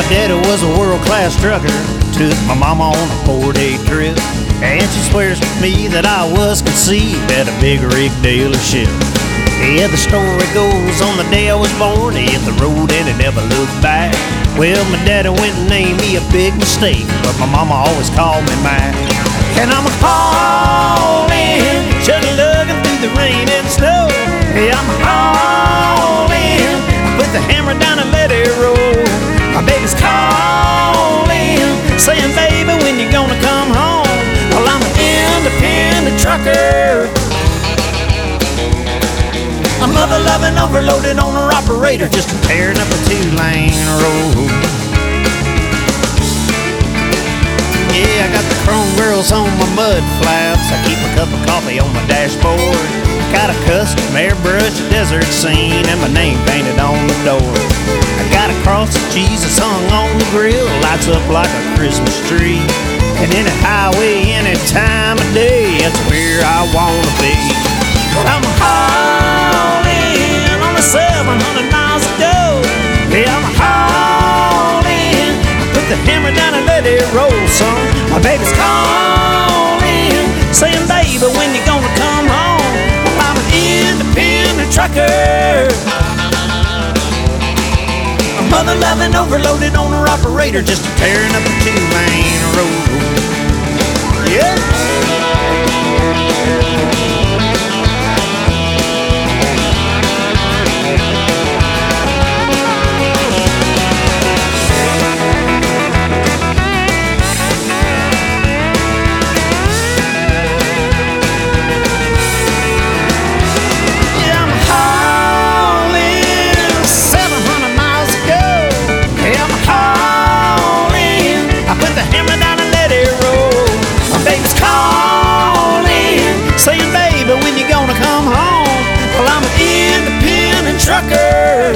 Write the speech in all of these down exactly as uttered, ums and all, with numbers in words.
my daddy was a world-class trucker. Took my mama on a four-day trip, and she swears to me that I was conceived at a big rig dealership. Yeah, the story goes on the day I was born, he hit the road and he never looked back. Well, my daddy went and named me a big mistake, but my mama always called me Mac. And I'm hauling, chugga-lugging through the rain and snow. Yeah, I'm hauling, put the hammer down and let it roll. My baby's calling, saying, baby, when you gonna come home? Well, I'm an independent trucker, a mother-loving, overloaded owner-operator, just tearing up a two-lane road. Yeah, I got the chrome girls on my mud flaps. I keep a cup of coffee on my dashboard. Got a custom airbrushed desert scene and my name painted on the door. I got a cross of Jesus hung on the grill, lights up like a Christmas tree. And any highway, any time of day, that's where I wanna be. I'm hauling on the seven hundred miles to go. Yeah, I'm hauling, put the hammer down and let it roll, son. My baby's calling, saying, baby, when you gonna come home? Well, I'm an independent trucker, a mother-loving, overloaded owner-operator, just tearing up a two-lane road. Yeah. Trucker,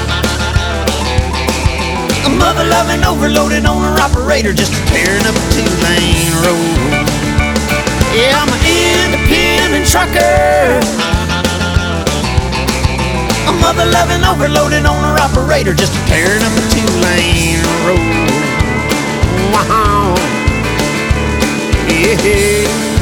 a mother-loving, overloaded owner-operator, just tearing up a two-lane road. Yeah, I'm an independent trucker, a mother-loving, overloaded owner-operator, just tearing up a two-lane road. Wow. Yeah.